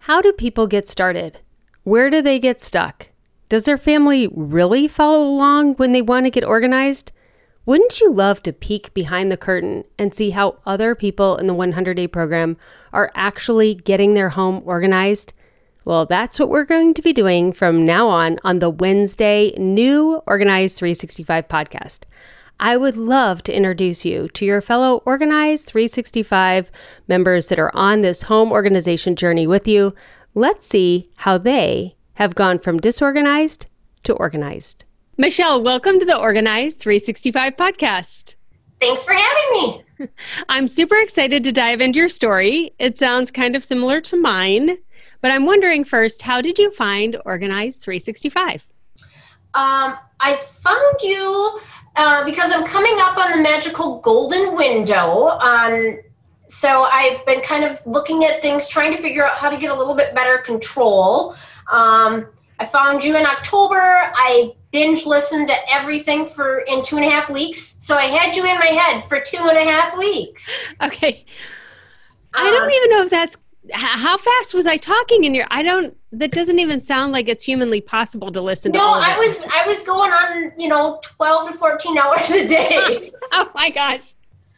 How do people get started? Where do they get stuck? Does their family really follow along when they want to get organized? Wouldn't you love to peek behind the curtain and see how other people in the 100-day program are actually getting their home organized? Well, that's what we're going to be doing from now on the Wednesday new Organized 365 podcast. I would love to introduce you to your fellow Organized 365 members that are on this home organization journey with you. Let's see how they have gone from disorganized to organized. Michelle, welcome to the Organized 365 podcast. Thanks for having me. I'm super excited to dive into your story. It sounds kind of similar to mine, but I'm wondering first, how did you find Organized 365? I found you because I'm coming up on the magical golden window. So I've been kind of looking at things, trying to figure out how to get a little bit better control. I found you in October. I binge listened to everything in 2.5 weeks. So I had you in my head for 2.5 weeks. Okay. I don't even know if that's, how fast was I talking in your, that doesn't even sound like it's humanly possible to listen to all of it. No, I was going on, 12 to 14 hours a day. Oh my gosh.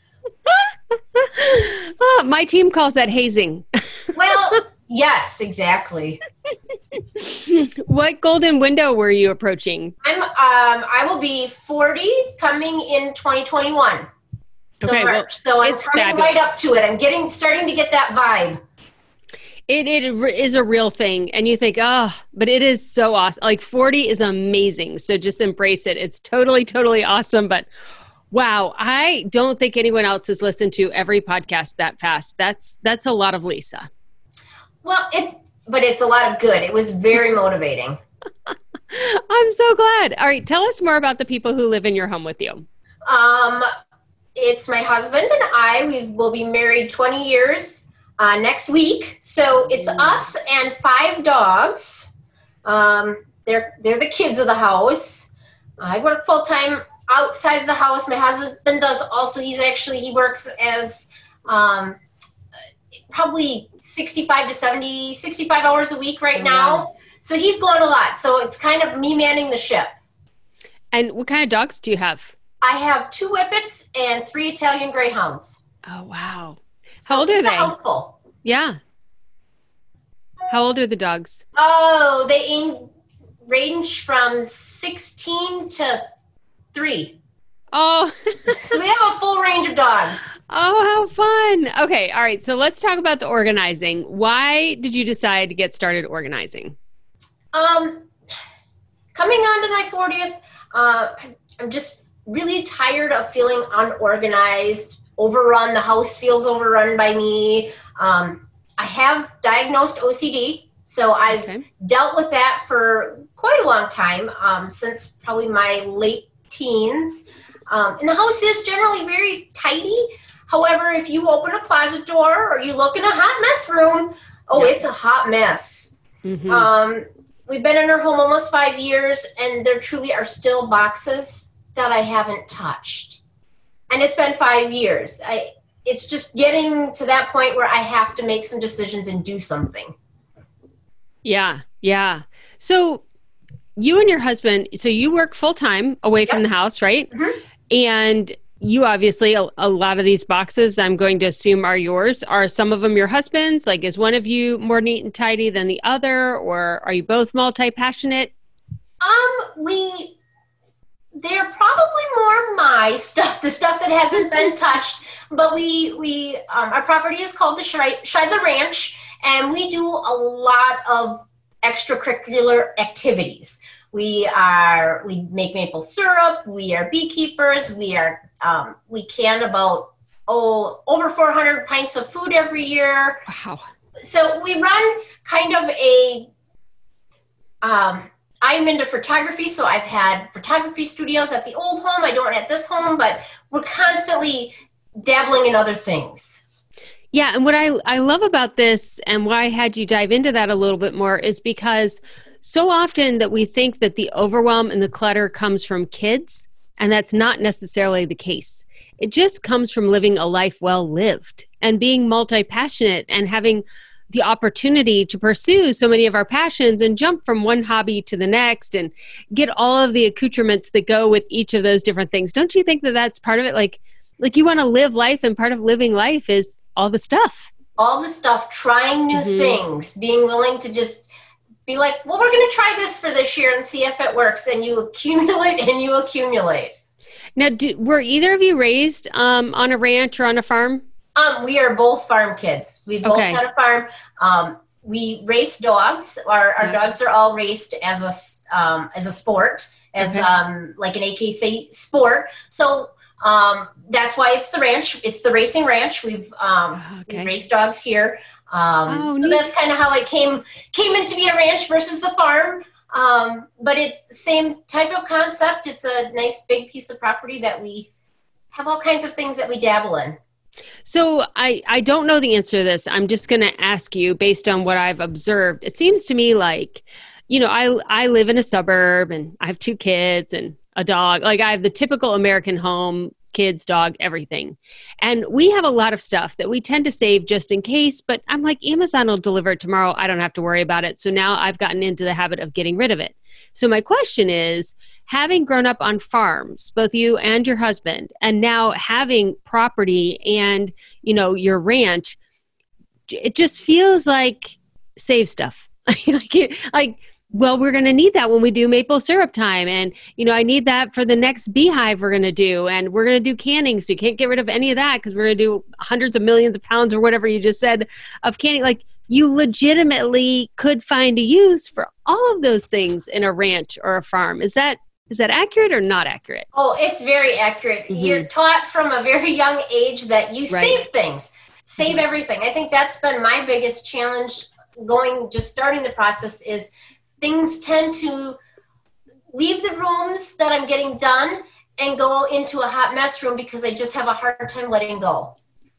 Oh, my team calls that hazing. Well, yes, exactly. What golden window were you approaching? I will be 40 coming in 2021. Okay, so I'm coming right up to it. I'm starting to get that vibe. It is a real thing. And you think, but it is so awesome. Like 40 is amazing. So just embrace it. It's totally, totally awesome. But wow, I don't think anyone else has listened to every podcast that fast. That's a lot of Lisa. Well, but it's a lot of good. It was very motivating. I'm so glad. All right. Tell us more about the people who live in your home with you. It's my husband and I. We will be married 20 years next week. So it's us and 5 dogs. They're the kids of the house. I work full-time outside of the house. My husband does also. He works as probably 65 hours a week right now. So he's going a lot. So it's kind of me manning the ship. And what kind of dogs do you have? I have 2 Whippets and 3 Italian Greyhounds. Oh, wow. So how old are they? House full. Yeah. How old are the dogs? Oh, they range from 16 to 3. Oh. So we have a full range of dogs. Oh, how fun. Okay. All right. So let's talk about the organizing. Why did you decide to get started organizing? Coming on to my 40th, I'm just really tired of feeling unorganized, overrun. The house feels overrun by me. I have diagnosed OCD, so I've dealt with that for quite a long time, since probably my late teens. And the house is generally very tidy. However, if you open a closet door or you look in a hot mess room, it's a hot mess. Mm-hmm. We've been in our home almost 5 years, and there truly are still boxes that I haven't touched. And it's been 5 years. It's just getting to that point where I have to make some decisions and do something. Yeah. So you and your husband, so you work full-time away from the house, right? Mm-hmm. And you obviously, a lot of these boxes, I'm going to assume, are yours. Are some of them your husband's? Like, is one of you more neat and tidy than the other? Or are you both multi-passionate? They're probably more my stuff, the stuff that hasn't been touched. But our property is called the Scheidler Ranch, and we do a lot of extracurricular activities. We make maple syrup. We are beekeepers. We can about over 400 pints of food every year. Wow! So we run kind of I'm into photography, so I've had photography studios at the old home. I don't at this home, but we're constantly dabbling in other things. Yeah, and what I love about this and why I had you dive into that a little bit more is because so often that we think that the overwhelm and the clutter comes from kids, and that's not necessarily the case. It just comes from living a life well lived and being multi-passionate and having the opportunity to pursue so many of our passions and jump from one hobby to the next and get all of the accoutrements that go with each of those different things. Don't you think that that's part of it? Like you want to live life, and part of living life is all the stuff. All the stuff, trying new things, being willing to just be like, well, we're going to try this for this year and see if it works. And you accumulate and you accumulate. Now, were either of you raised on a ranch or on a farm? We are both farm kids. We both had a farm. We race dogs. Our dogs are all raced as a sport, as like an AKC sport. So that's why it's the ranch. It's the racing ranch. We've raced dogs here. So that's kind of how it came into being a ranch versus the farm. But it's the same type of concept. It's a nice big piece of property that we have all kinds of things that we dabble in. So I don't know the answer to this. I'm just going to ask you based on what I've observed. It seems to me like, I live in a suburb and I have 2 kids and a dog. Like I have the typical American home, kids, dog, everything. And we have a lot of stuff that we tend to save just in case, but I'm like, Amazon will deliver it tomorrow. I don't have to worry about it. So now I've gotten into the habit of getting rid of it. So my question is, having grown up on farms, both you and your husband, and now having property and, your ranch, it just feels like save stuff. Well, we're going to need that when we do maple syrup time. And, I need that for the next beehive we're going to do. And we're going to do canning. So you can't get rid of any of that because we're going to do hundreds of millions of pounds or whatever you just said of canning. Like you legitimately could find a use for all of those things in a ranch or a farm. Is that accurate or not accurate? Oh, it's very accurate. Mm-hmm. You're taught from a very young age that you save things, save everything. I think that's been my biggest challenge starting the process is things tend to leave the rooms that I'm getting done and go into a hot mess room because I just have a hard time letting go.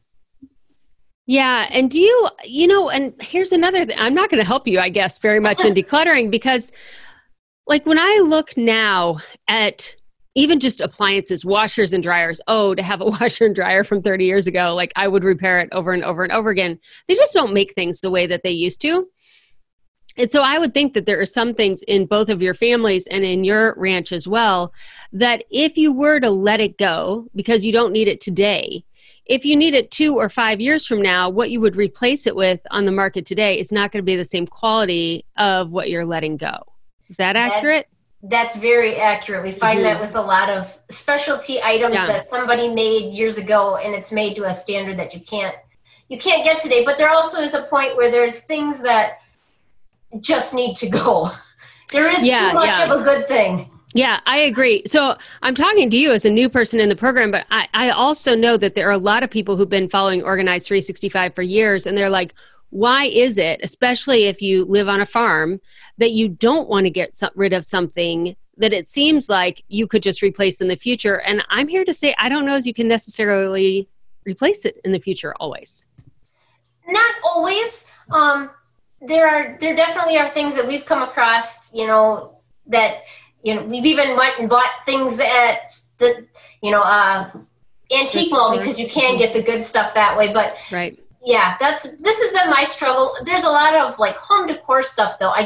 Yeah. And and here's another thing. I'm not going to help you, I guess, very much in decluttering because like when I look now at even just appliances, washers and dryers, to have a washer and dryer from 30 years ago, like I would repair it over and over and over again. They just don't make things the way that they used to. And so I would think that there are some things in both of your families and in your ranch as well, that if you were to let it go because you don't need it today, if you need it 2 or 5 years from now, what you would replace it with on the market today is not going to be the same quality of what you're letting go. Is that accurate? That's very accurate. We find that with a lot of specialty items that somebody made years ago, and it's made to a standard that you can't get today. But there also is a point where there's things that just need to go. There is too much of a good thing. Yeah, I agree. So I'm talking to you as a new person in the program, but I also know that there are a lot of people who've been following Organized 365 for years, and they're like, why is it, especially if you live on a farm, that you don't want to get rid of something that it seems like you could just replace in the future? And I'm here to say, I don't know if you can necessarily replace it in the future always. Not always. There definitely are things that we've come across, that, we've even went and bought things at the, antique mall because you can get the good stuff that way. But yeah, this has been my struggle. There's a lot of like home decor stuff though.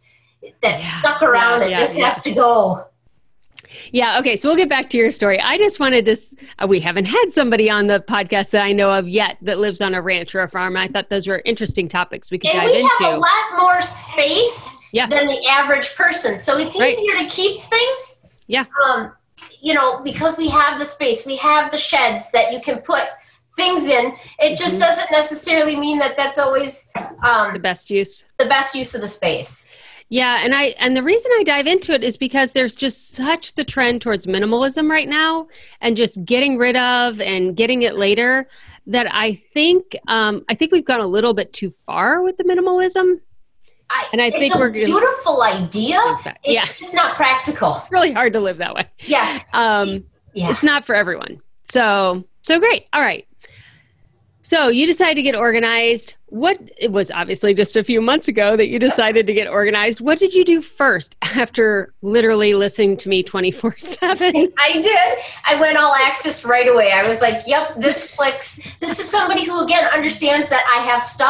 Stuck around. It just has to go. Yeah. Okay. So we'll get back to your story. I just wanted to, we haven't had somebody on the podcast that I know of yet that lives on a ranch or a farm. I thought those were interesting topics we could dive into. And we have a lot more space than the average person. So it's easier to keep things. Yeah. Because we have the space, we have the sheds that you can put things in. It just doesn't necessarily mean that that's always the best use of the space. Yeah. And the reason I dive into it is because there's just such the trend towards minimalism right now and just getting rid of and getting it later that I think we've gone a little bit too far with the minimalism. I think we're a beautiful idea. It's just not practical. It's really hard to live that way. Yeah. It's not for everyone. So great. All right. So you decided to get organized. It was obviously just a few months ago that you decided to get organized. What did you do first after literally listening to me 24/7? I did. I went all access right away. I was like, yep, this clicks. This is somebody who, again, understands that I have stuff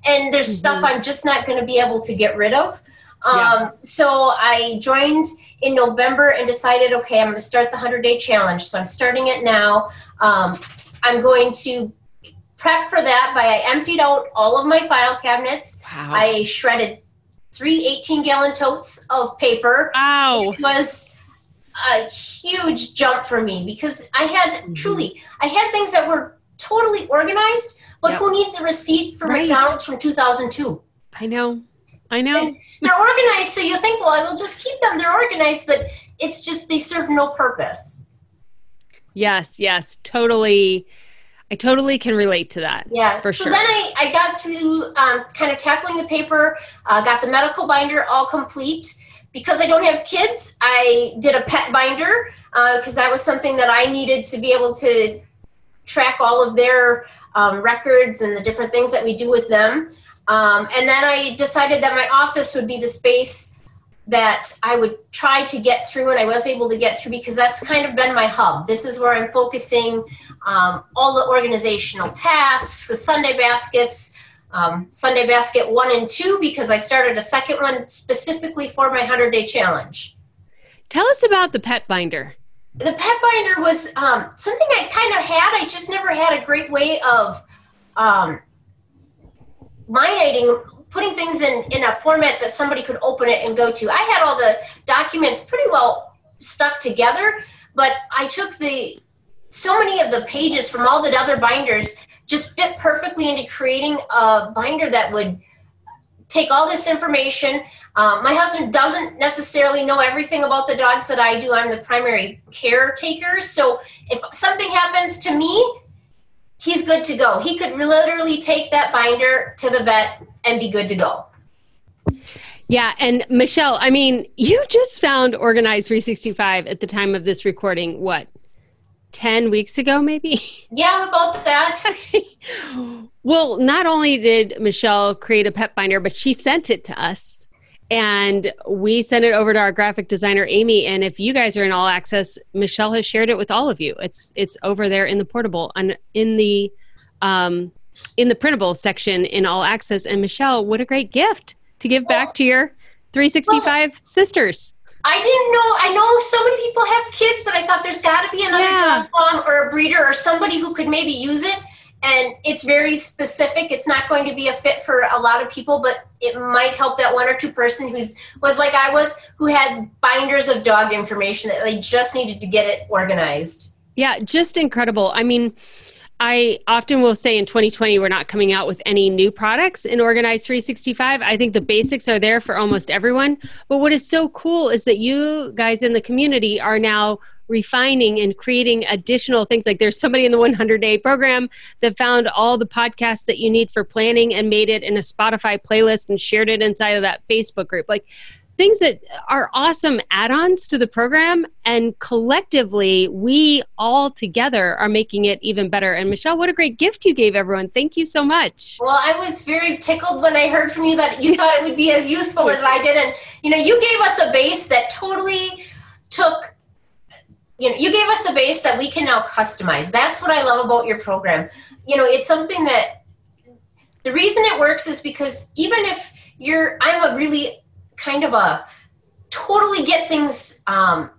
and there's stuff I'm just not going to be able to get rid of. So I joined in November and decided, okay, I'm going to start the 100-day challenge. So I'm starting it now. I'm going to prep for that by I emptied out all of my file cabinets. Wow. I shredded 3 18-gallon totes of paper. Wow. Which was a huge jump for me because I had I had things that were totally organized, but who needs a receipt for McDonald's from 2002? I know. And they're organized, so you think, well, I will just keep them. They're organized, but it's just they serve no purpose. Yes, totally. I totally can relate to that. Yeah, for so sure. Then I got to kind of tackling the paper, got the medical binder all complete. Because I don't have kids, I did a pet binder because that was something that I needed to be able to track all of their records and the different things that we do with them. And then I decided that my office would be the space that I would try to get through, and I was able to get through because that's kind of been my hub. This is where I'm focusing all the organizational tasks, the Sunday baskets, Sunday basket 1 and 2, because I started a second one specifically for my 100-day challenge. Tell us about the pet binder. The pet binder was something I kind of had. I just never had a great way of lineating, putting things in a format that somebody could open it and go to. I had all the documents pretty well stuck together, but I took so many of the pages from all the other binders just fit perfectly into creating a binder that would take all this information. My husband doesn't necessarily know everything about the dogs that I do. I'm the primary caretaker. So if something happens to me, he's good to go. He could literally take that binder to the vet and be good to go. Yeah. And Michelle, I mean, you just found Organize 365 at the time of this recording, what, 10 weeks ago, maybe? Yeah, about that. Well, not only did Michelle create a pet binder, but she sent it to us and we sent it over to our graphic designer, Amy. And if you guys are in All Access, Michelle has shared it with all of you. It's over there in the portable and in the printable section in All Access. And Michelle, what a great gift to give back to your 365 sisters. I didn't know. I know so many people have kids, but I thought there's got to be another dog mom or a breeder or somebody who could maybe use it. And it's very specific. It's not going to be a fit for a lot of people, but it might help that one or two person who was like I was, who had binders of dog information that they just needed to get it organized. Yeah, just incredible. I mean, I often will say in 2020, we're not coming out with any new products in Organize 365. I think the basics are there for almost everyone. But what is so cool is that you guys in the community are now refining and creating additional things. Like there's somebody in the 100-day program that found all the podcasts that you need for planning and made it in a Spotify playlist and shared it inside of that Facebook group. Like things that are awesome add-ons to the program, and collectively we all together are making it even better. And Michelle, what a great gift you gave everyone. Thank you so much. Well, I was very tickled when I heard from you that you thought it would be as useful as I did. And you gave us a base that totally took, you gave us a base that we can now customize. That's what I love about your program. It's something that the reason it works is because even if I'm a really kind of a totally get things done.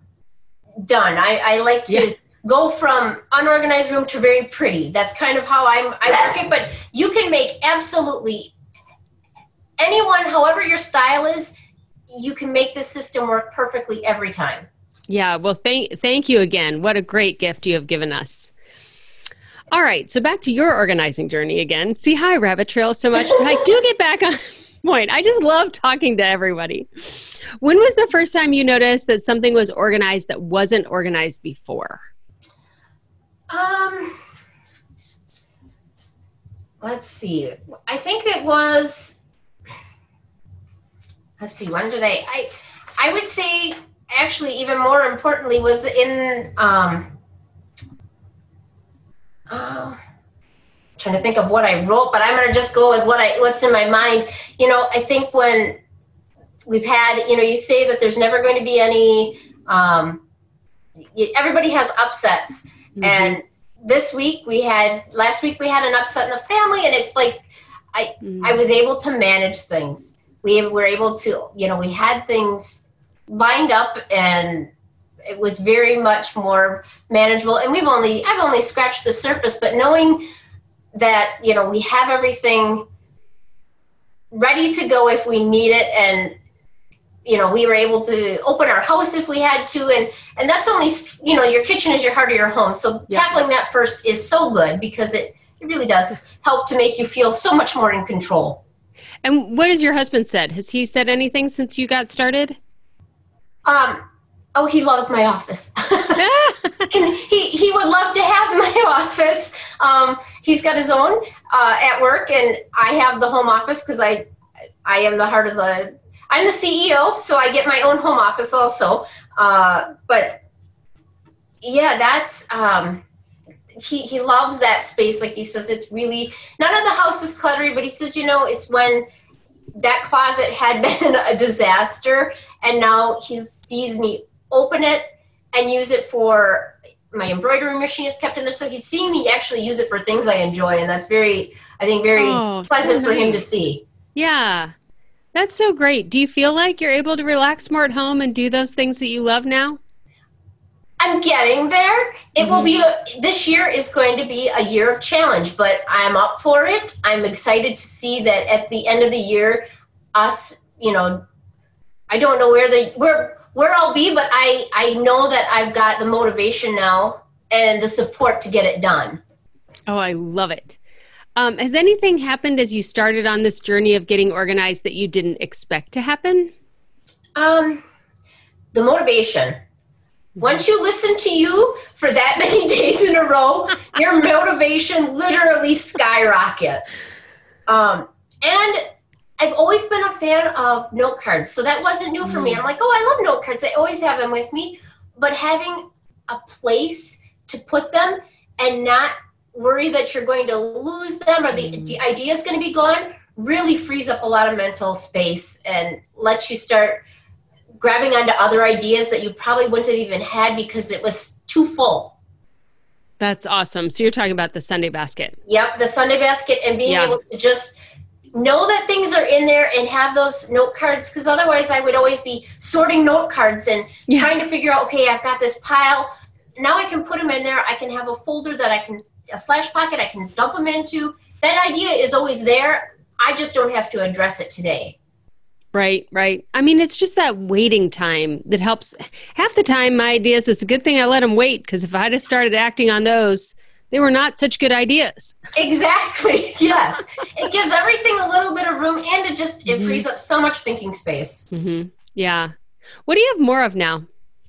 I like to go from unorganized room to very pretty. That's kind of how I work it. But you can make absolutely anyone, however your style is, you can make this system work perfectly every time. Yeah. Well, thank you again. What a great gift you have given us. All right. So back to your organizing journey again. See, hi, Rabbit Trail, so much. But I do get back on point. I just love talking to everybody. When was the first time you noticed that something was organized that wasn't organized before? Let's see. I think it was, when did I would say actually even more importantly was in, trying to think of what I wrote, but I'm going to just go with what's in my mind. I think when we've had, you say that there's never going to be any, everybody has upsets. Mm-hmm. And last week we had an upset in the family, and it's like, I was able to manage things. We were able to, we had things lined up, and it was very much more manageable. And I've only scratched the surface, but knowing that, we have everything ready to go if we need it. And, we were able to open our house if we had to. And that's only, your kitchen is your heart of your home. So tackling that first is so good, because it really does help to make you feel so much more in control. And what has your husband said? Has he said anything since you got started? Oh, he loves my office. He would love to have my office. He's got his own at work, and I have the home office because I am I'm the CEO, so I get my own home office also. But yeah, that's he loves that space. Like he says, it's really, none of the house is cluttery, but he says, it's when that closet had been a disaster, and now he sees me open it and use it for my embroidery machine is kept in there. So he's seeing me actually use it for things I enjoy. And that's very pleasant for him to see. Yeah. That's so great. Do you feel like you're able to relax more at home and do those things that you love now? I'm getting there. It will be, this year is going to be a year of challenge, but I'm up for it. I'm excited to see that at the end of the year, us, I don't know where I'll be, but I know that I've got the motivation now and the support to get it done. Oh, I love it. Has anything happened as you started on this journey of getting organized that you didn't expect to happen? The motivation. Once you listen to you for that many days in a row, your motivation literally skyrockets. And I've always been a fan of note cards, so that wasn't new for me. I'm like, I love note cards. I always have them with me. But having a place to put them and not worry that you're going to lose them or the idea is going to be gone really frees up a lot of mental space and lets you start grabbing onto other ideas that you probably wouldn't have even had because it was too full. That's awesome. So you're talking about the Sunday basket. Yep, the Sunday basket, and being able to just know that things are in there and have those note cards, because otherwise I would always be sorting note cards and trying to figure out, okay, I've got this pile. Now I can put them in there. I can have a folder that a slash pocket I can dump them into. That idea is always there. I just don't have to address it today. Right. I mean, it's just that waiting time that helps. Half the time, my ideas, it's a good thing I let them wait, because if I'd have started acting on those, they were not such good ideas. Exactly. Yes. It gives everything a little bit of room, and it frees up so much thinking space. Mm-hmm. Yeah. What do you have more of now?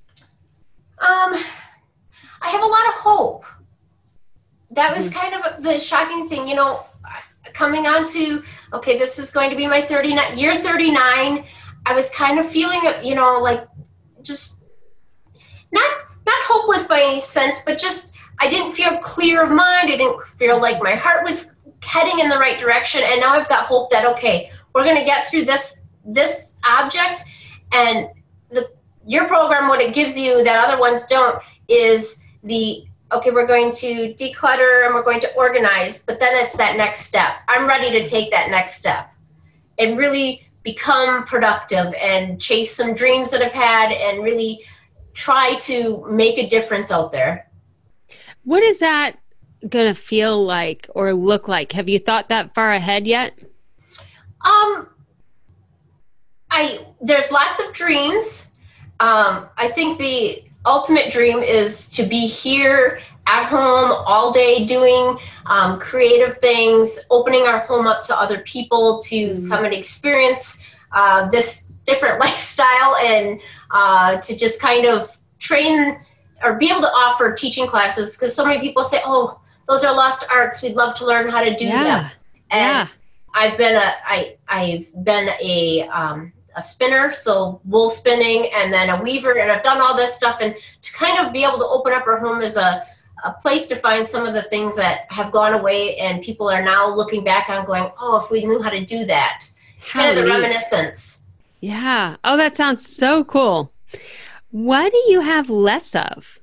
I have a lot of hope. That was kind of the shocking thing, coming on to, okay, this is going to be my year 39. I was kind of feeling, like just not hopeless by any sense, but just, I didn't feel clear of mind. I didn't feel like my heart was heading in the right direction. And now I've got hope that, okay, we're going to get through this object. And your program, what it gives you that other ones don't, is okay, we're going to declutter and we're going to organize, but then it's that next step. I'm ready to take that next step and really become productive and chase some dreams that I've had and really try to make a difference out there. What is that going to feel like or look like? Have you thought that far ahead yet? There's lots of dreams. I think the ultimate dream is to be here at home all day doing creative things, opening our home up to other people to come and experience this different lifestyle, and to just kind of train or be able to offer teaching classes, because so many people say, oh, those are lost arts. We'd love to learn how to do them. And I've been a spinner, so wool spinning, and then a weaver, and I've done all this stuff, and to kind of be able to open up our home as a place to find some of the things that have gone away and people are now looking back on going, oh, if we knew how to do that. It's kind of the reminiscence. Yeah. Oh, that sounds so cool. What do you have less of?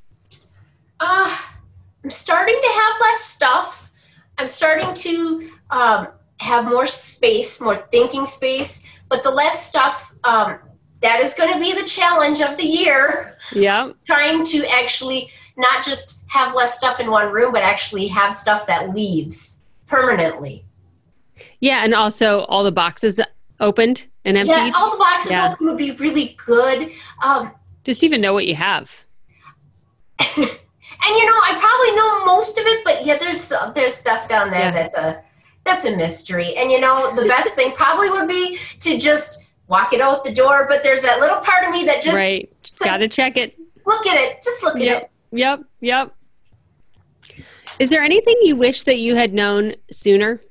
I'm starting to have less stuff. I'm starting to have more space, more thinking space, but the less stuff, that is going to be the challenge of the year. Yeah. Trying to actually not just have less stuff in one room, but actually have stuff that leaves permanently. Yeah. And also all the boxes opened and emptied. Yeah, all the boxes open would be really good. Just even know what you have. And I probably know most of it, but yeah, there's stuff down there that's a mystery. And the best thing probably would be to just walk it out the door, but there's that little part of me that just got to check it. Look at it. Just look at it. Yep. Is there anything you wish that you had known sooner?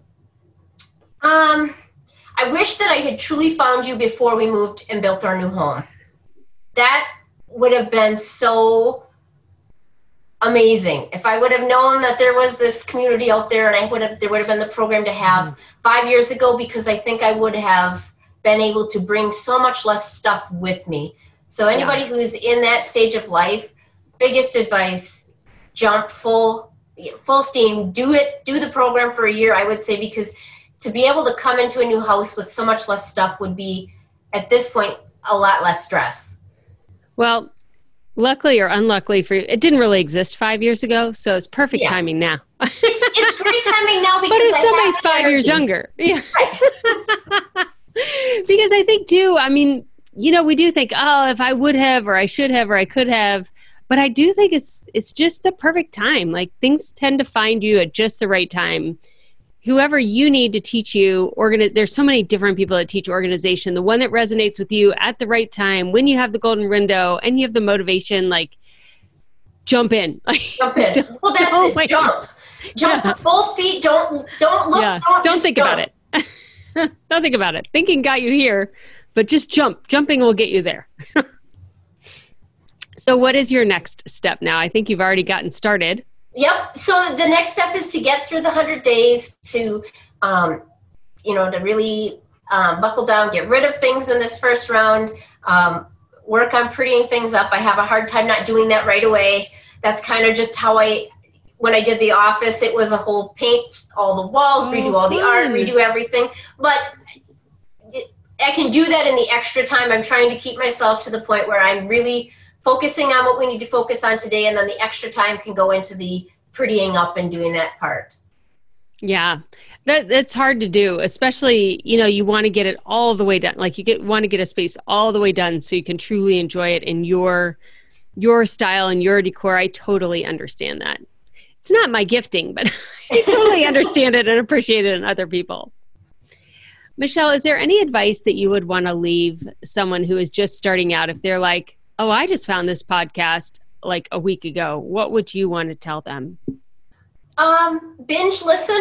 I wish that I had truly found you before we moved and built our new home. That would have been so amazing. If I would have known that there was this community out there, and there would have been the program to have 5 years ago, because I think I would have been able to bring so much less stuff with me. So anybody who's in that stage of life, biggest advice, jump full steam, do the program for a year, I would say, because to be able to come into a new house with so much less stuff would be, at this point, a lot less stress. Well, luckily or unluckily for you, it didn't really exist 5 years ago, so it's perfect timing now. It's great timing now because but if somebody's 5 years younger. Yeah. Right. Because I think too, we do think, oh, if I would have, or I should have, or I could have, but I do think it's just the perfect time. Like, things tend to find you at just the right time. Whoever you need to teach you, there's so many different people that teach organization. The one that resonates with you at the right time, when you have the golden window and you have the motivation, like, jump in. Jump in. Well, that's it. Jump with both feet. Don't look. Yeah. Don't think about it. Don't think about it. Thinking got you here, but just jump. Jumping will get you there. So what is your next step now? I think you've already gotten started. Yep. So the next step is to get through the 100 days to really buckle down, get rid of things in this first round, work on prettying things up. I have a hard time not doing that right away. That's kind of just how when I did the office, it was a whole paint all the walls, redo all the art, redo everything. But I can do that in the extra time. I'm trying to keep myself to the point where I'm really focusing on what we need to focus on today, and then the extra time can go into the prettying up and doing that part. Yeah, that's hard to do, especially, you want to get it all the way done. Like, want to get a space all the way done so you can truly enjoy it in your style and your decor. I totally understand that. It's not my gifting, but I totally understand it and appreciate it in other people. Michelle, is there any advice that you would want to leave someone who is just starting out? If they're like, oh, I just found this podcast like a week ago, what would you want to tell them? Binge listen.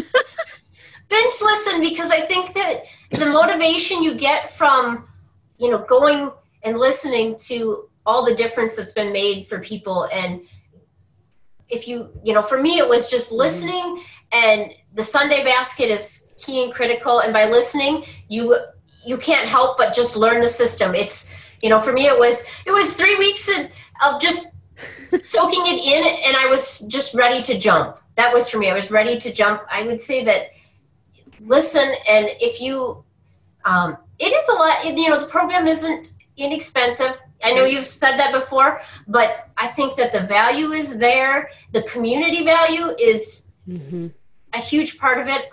Binge listen, because I think that the motivation you get from, going and listening to all the difference that's been made for people. And if for me, it was just listening, and the Sunday basket is key and critical. And by listening, you can't help but just learn the system. It's, for me, it was 3 weeks of just soaking it in, and I was just ready to jump. That was for me. I was ready to jump. I would say that listen, and if you, it is a lot, the program isn't inexpensive. I know you've said that before, but I think that the value is there. The community value is a huge part of it.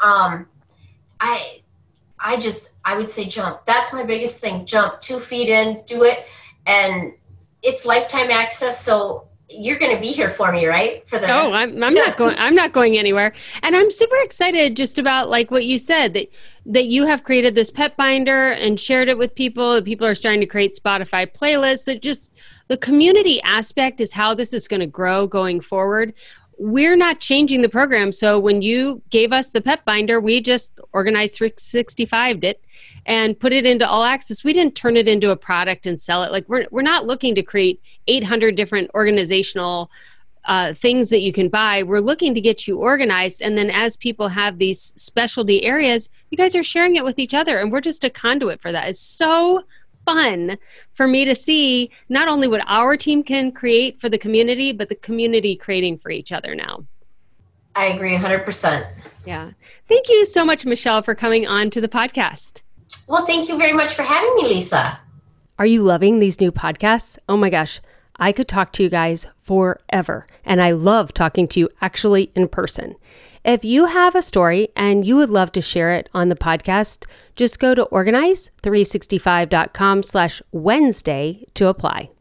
I would say jump. That's my biggest thing. Jump 2 feet in, do it. And it's lifetime access. So you're going to be here for me, right? For the rest. I'm not going anywhere. And I'm super excited just about like what you said, that you have created this pet binder and shared it with people. People are starting to create Spotify playlists. That just the community aspect is how this is going to grow going forward. We're not changing the program. So when you gave us the pet binder, we just organized 365'd it and put it into All Access. We didn't turn it into a product and sell it. Like we're not looking to create 800 different organizational things that you can buy. We're looking to get you organized. And then as people have these specialty areas, you guys are sharing it with each other. And we're just a conduit for that. It's so fun for me to see not only what our team can create for the community, but the community creating for each other now. I agree 100%. Yeah. Thank you so much, Michelle, for coming on to the podcast. Well, thank you very much for having me, Lisa. Are you loving these new podcasts? Oh my gosh, I could talk to you guys forever. And I love talking to you actually in person. If you have a story and you would love to share it on the podcast, just go to organize365.com/Wednesday to apply.